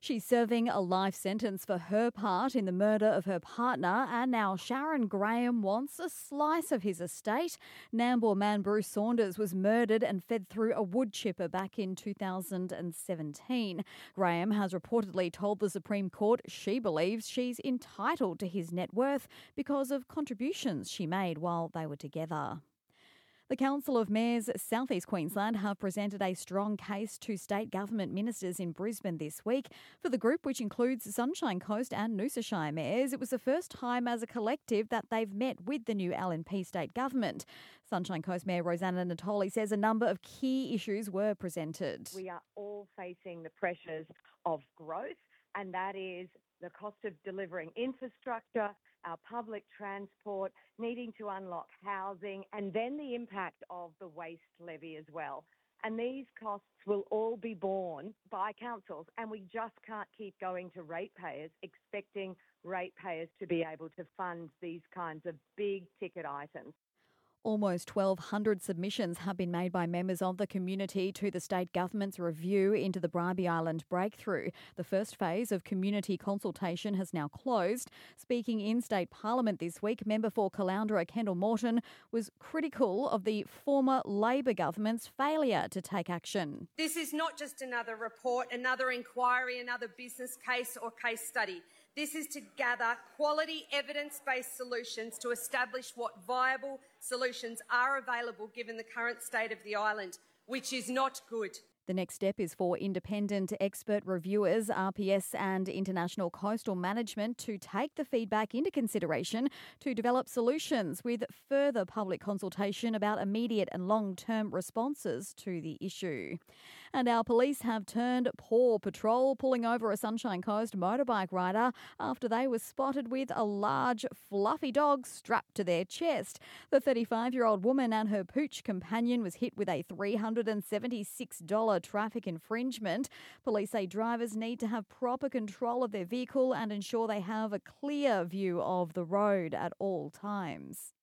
She's serving a life sentence for her part in the murder of her partner, and now Sharon Graham wants a slice of his estate. Nambour man Bruce Saunders was murdered and fed through a wood chipper back in 2017. Graham has reportedly told the Supreme Court she believes she's entitled to his net worth because of contributions she made while they were together. The Council of Mayors South East Queensland have presented a strong case to state government ministers in Brisbane this week. For the group, which includes Sunshine Coast and Noosa Shire mayors, it was the first time as a collective that they've met with the new LNP state government. Sunshine Coast Mayor Rosanna Natoli says a number of key issues were presented. We are all facing the pressures of growth, and that is the cost of delivering infrastructure, our public transport, needing to unlock housing, and then the impact of the waste levy as well. And these costs will all be borne by councils, and we just can't keep going to ratepayers expecting ratepayers to be able to fund these kinds of big ticket items. Almost 1,200 submissions have been made by members of the community to the state government's review into the Bribie Island breakthrough. The first phase of community consultation has now closed. Speaking in state parliament this week, member for Caloundra Kendall Morton was critical of the former Labor government's failure to take action. This is not just another report, another inquiry, another business case or case study. This is to gather quality evidence-based solutions to establish what viable solutions are available given the current state of the island, which is not good. The next step is for independent expert reviewers, RPS and International Coastal Management to take the feedback into consideration to develop solutions with further public consultation about immediate and long-term responses to the issue. And our police have turned Paw Patrol, pulling over a Sunshine Coast motorbike rider after they were spotted with a large, fluffy dog strapped to their chest. The 35-year-old woman and her pooch companion was hit with a $376 traffic infringement. Police say drivers need to have proper control of their vehicle and ensure they have a clear view of the road at all times.